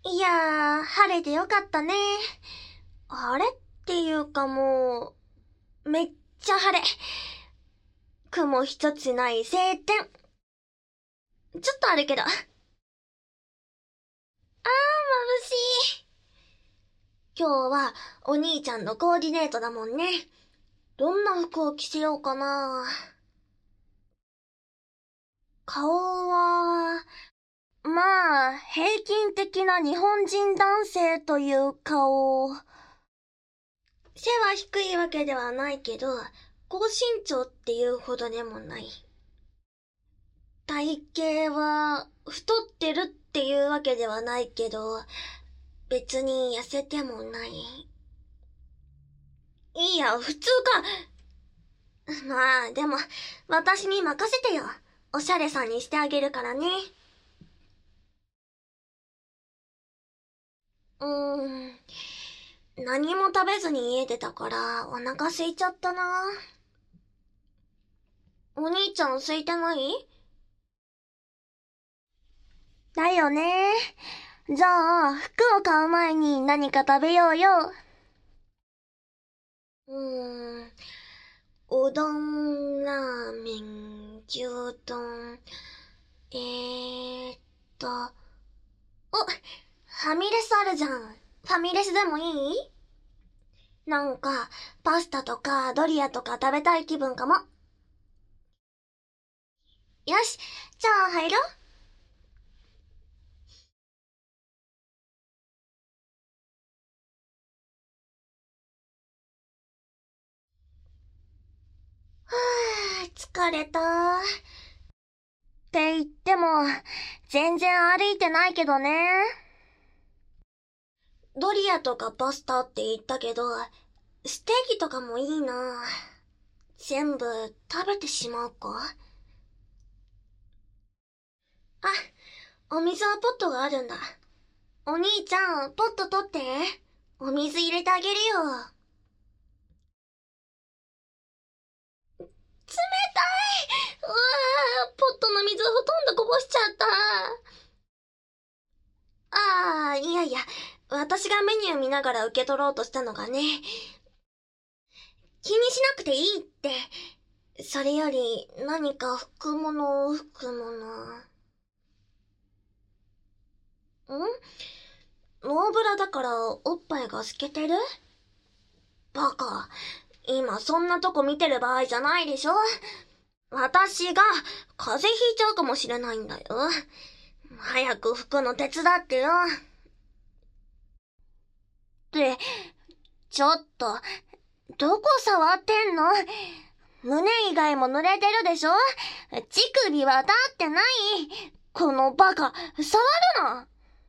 いやー、晴れてよかったね。晴れっていうかもう、めっちゃ晴れ。雲一つない晴天。ちょっとあるけど。眩しい。今日はお兄ちゃんのコーディネートだもんね。どんな服を着せようかな。顔は、まあ、平均的な日本人男性という顔。背は低いわけではないけど、高身長っていうほどでもない。体型は太ってるっていうわけではないけど、別に痩せてもない。いや、普通か。まあ、でも、私に任せてよ。おしゃれさんにしてあげるからね。うーん。何も食べずに家出たからお腹空いちゃったな。お兄ちゃん空いてない？だよね。じゃあ、服を買う前に何か食べようよ。うーん。うどん、ラーメン、牛丼。ーっと、ファミレスあるじゃん。ファミレスでもいい？なんか、パスタとかドリアとか食べたい気分かも。よし、じゃあ入ろう。はぁ、疲れた。って言っても、全然歩いてないけどね。ドリアとかパスタって言ったけど、ステーキとかもいいな。全部食べてしまうか？あ、お水はポットがあるんだ。お兄ちゃん、ポット取って。お水入れてあげるよ。冷たい。うわー、ポットの水ほとんどこぼしちゃった。いやいや、私がメニュー見ながら受け取ろうとしたのがね。気にしなくていいって。それより、何か拭くもの。ノーブラだからおっぱいが透けてる？バカ。今そんなとこ見てる場合じゃないでしょ？私が風邪ひいちゃうかもしれないんだよ。早く拭くの手伝ってよ。って、ちょっと、どこ触ってんの？胸以外も濡れてるでしょ？乳首は立ってない。このバカ、触るな。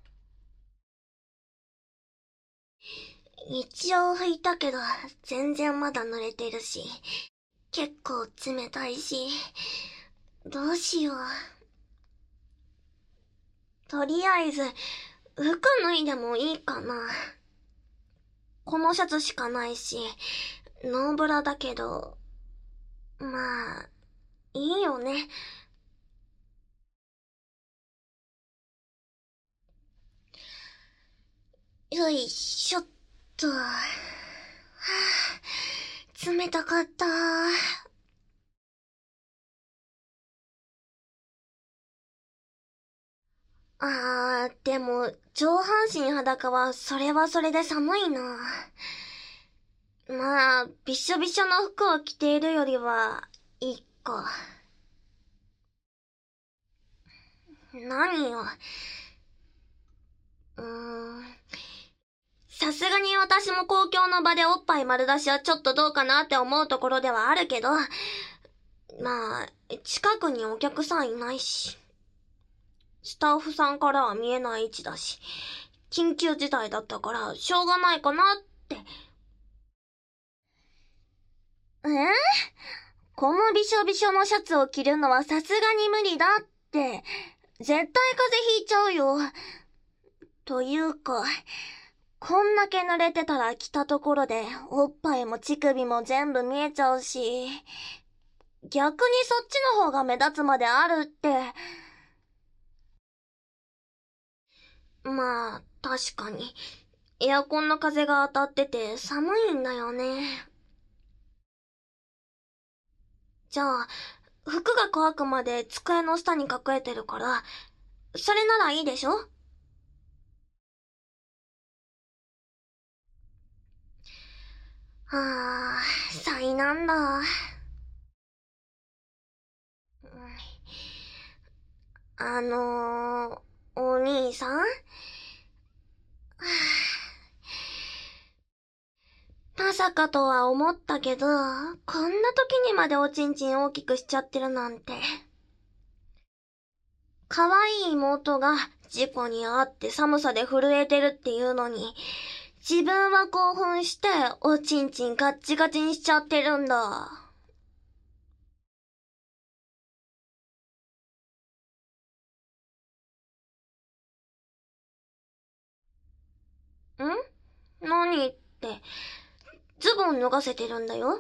一応拭いたけど、全然まだ濡れてるし、結構冷たいし、どうしよう。とりあえず、服脱いでもいいかな。このシャツしかないし、ノーブラだけど、まあ、いいよね。よいしょっと。はぁ、冷たかった。でも、上半身裸はそれはそれで寒いな。まあ、びしょびしょの服を着ているよりは、いいか。何よ。うーん。さすがに私も公共の場でおっぱい丸出しはちょっとどうかなって思うところではあるけど、まあ、近くにお客さんいないし、スタッフさんからは見えない位置だし、緊急事態だったからしょうがないかなって。えこのびしょびしょのシャツを着るのはさすがに無理だって。絶対風邪ひいちゃうよ。というか、こんだけ濡れてたら着たところで、おっぱいも乳首も全部見えちゃうし、逆にそっちの方が目立つまであるって。 まあ、確かに。エアコンの風が当たってて寒いんだよね。じゃあ、服が乾くまで机の下に隠れてるから、それならいいでしょ？災難だ。お兄さん？まさかとは思ったけど、こんな時にまでおちんちん大きくしちゃってるなんて。可愛い妹が事故に遭って寒さで震えてるっていうのに、自分は興奮しておちんちんガッチガチにしちゃってるんだ。何って、ズボン脱がせてるんだよ。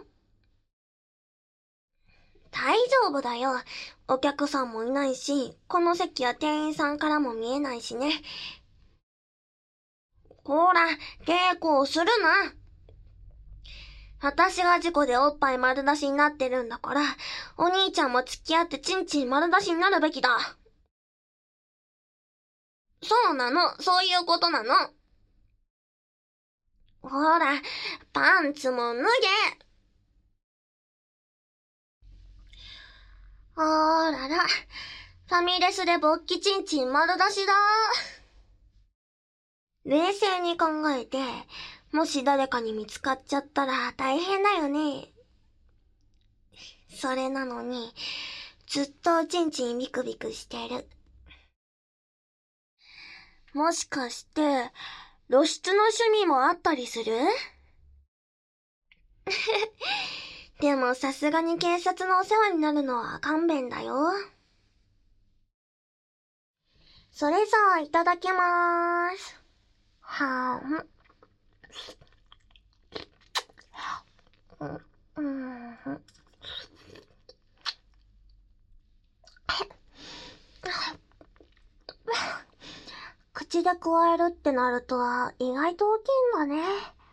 大丈夫だよ。お客さんもいないし、この席は店員さんからも見えないしね。ほら、抵抗するな。私が事故でおっぱい丸出しになってるんだから、お兄ちゃんも付き合ってチンチン丸出しになるべきだ。そうなの、そういうことなの。ほら、パンツも脱げ。あらら、ファミレスで勃起チンチン丸出しだ。冷静に考えて、もし誰かに見つかっちゃったら大変だよね。それなのに、ずっとチンチンビクビクしてる。もしかして、露出の趣味もあったりする？でもさすがに警察のお世話になるのは勘弁だよ。それじゃあいただきまーす。はーん。口でくわえるってなると意外と大きいんだね。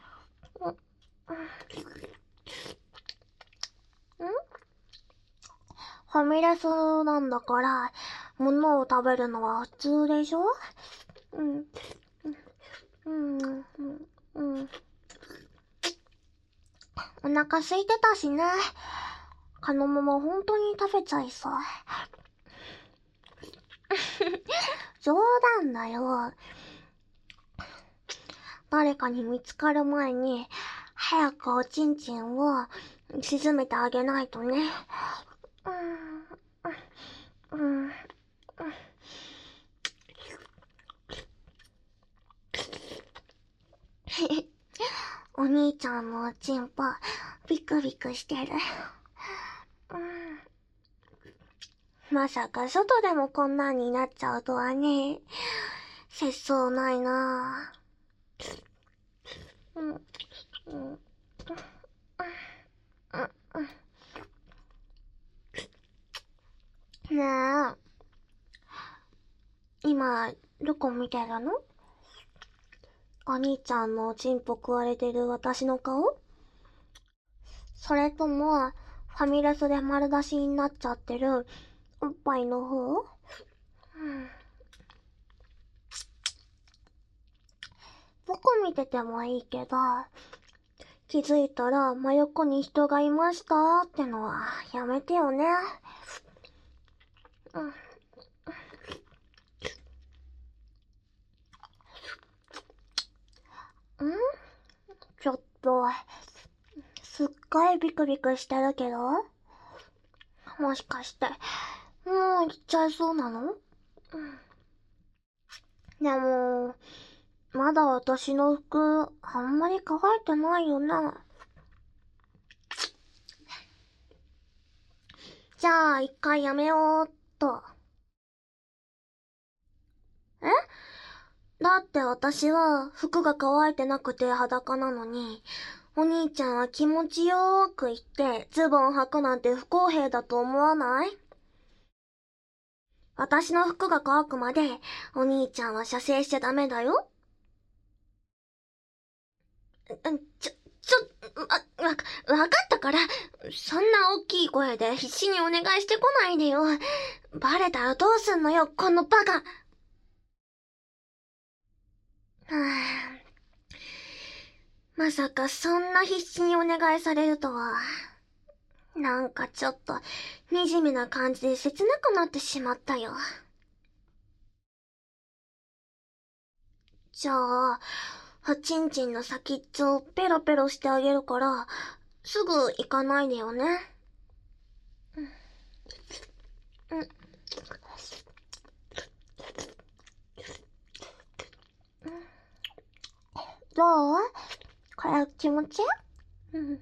ファミレスなんだから、物を食べるのは普通でしょ？お腹空いてたしね。カノモも本当に食べちゃいそう。冗談だよ。誰かに見つかる前に、早くおちんちんを沈めてあげないとね。お兄ちゃんのおちんぽ、ビクビクしてる。まさか外でもこんなんになっちゃうとはね。節操ないなぁ。ねえ。今、どこ見てるの？お兄ちゃんのおちんぽ食われてる私の顔？それとも、ファミレスで丸出しになっちゃってるおっぱいの方？どこ見ててもいいけど、気づいたら真横に人がいましたってのはやめてよね。ちょっと、すっごいビクビクしてるけど？もしかして、もう行っちゃいそうなの？でも、まだ私の服、あんまり乾いてないよな。じゃあ、一回やめようっと。え？だって私は服が乾いてなくて裸なのに、お兄ちゃんは気持ちよーく言ってズボン履くなんて不公平だと思わない？ 私の服が乾くまで、お兄ちゃんは射精しちゃダメだよ。わかったから、そんな大きい声で必死にお願いしてこないでよ。バレたらどうすんのよ、このバカ。はぁ、まさかそんな必死にお願いされるとは。なんかちょっと、惨めな感じで切なくなってしまったよ。じゃあ、おちんちんの先っちょをペロペロしてあげるから、すぐ行かないでよね。どう？これ気持ちいい？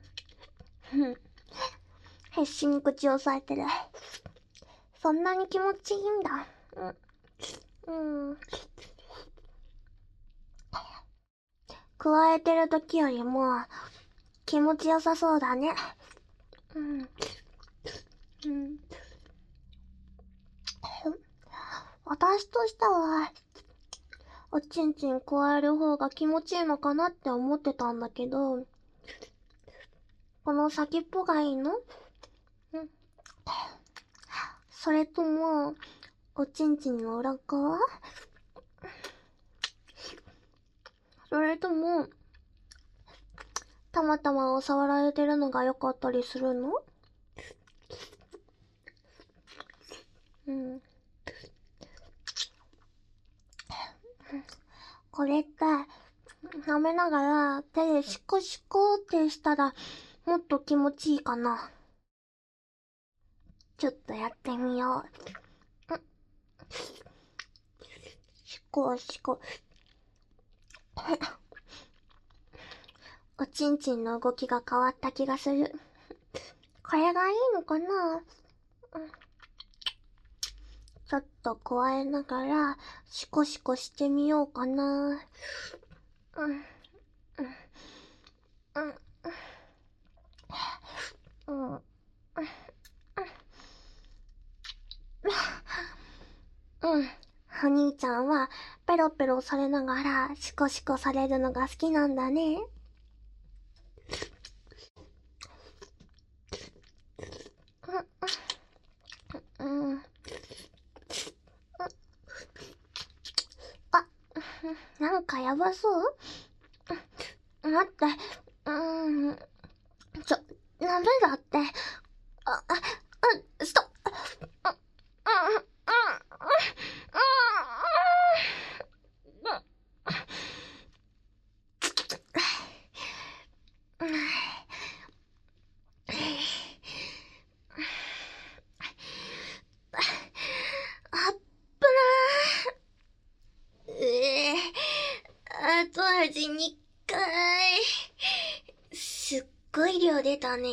必死に口を押さえてる。そんなに気持ちいいんだ。加えてる時よりも気持ちよさそうだね。私としては、おちんちん加える方が気持ちいいのかなって思ってたんだけど、この先っぽがいいの？それとも、おちんちんの裏側？それとも、たまたま触られてるのが良かったりするの？これって、舐めながら手でシコシコってしたら、もっと気持ちいいかな。ちょっとやってみよう。シコシコ。おちんちんの動きが変わった気がする。これがいいのかな？ちょっと加えながら、シコシコしてみようかな。お兄ちゃんは、ペロペロされながら、シコシコされるのが好きなんだね。なんかやばそう？待って、ダメだって。ストップ。後味2回。すっごい量出たね。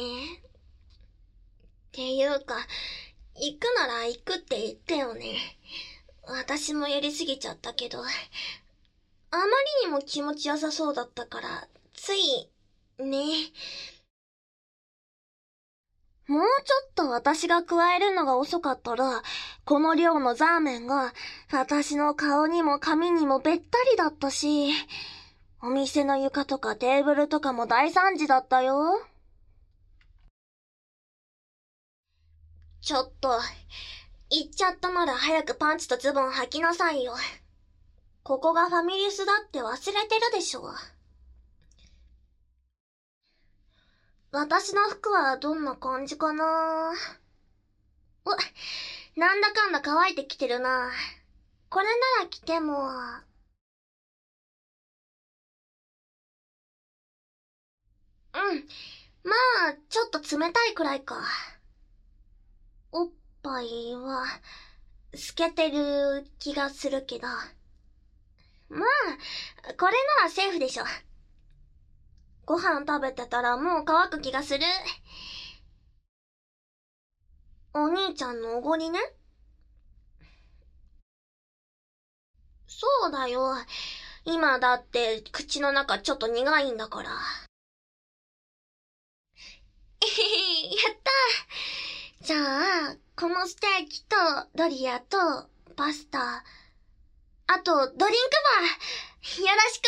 っていうか、行くなら行くって言ってよね。私もやりすぎちゃったけど、あまりにも気持ちよさそうだったから、つい、ね。もうちょっと私が加えるのが遅かったら、この量のザーメンが、私の顔にも髪にもべったりだったし、お店の床とかテーブルとかも大惨事だったよ。ちょっと、行っちゃったなら早くパンツとズボン履きなさいよ。ここがファミレスだって忘れてるでしょ。私の服はどんな感じかな？なんだかんだ乾いてきてるな。これなら着ても。まあ、ちょっと冷たいくらいか。おっぱいは、透けてる気がするけど。まあ、これならセーフでしょ。ご飯食べてたらもう乾く気がする。お兄ちゃんのおごりね。そうだよ。今だって口の中ちょっと苦いんだから。やったじゃあ、このステーキとドリアとパスタ、あとドリンクバー、よろしく。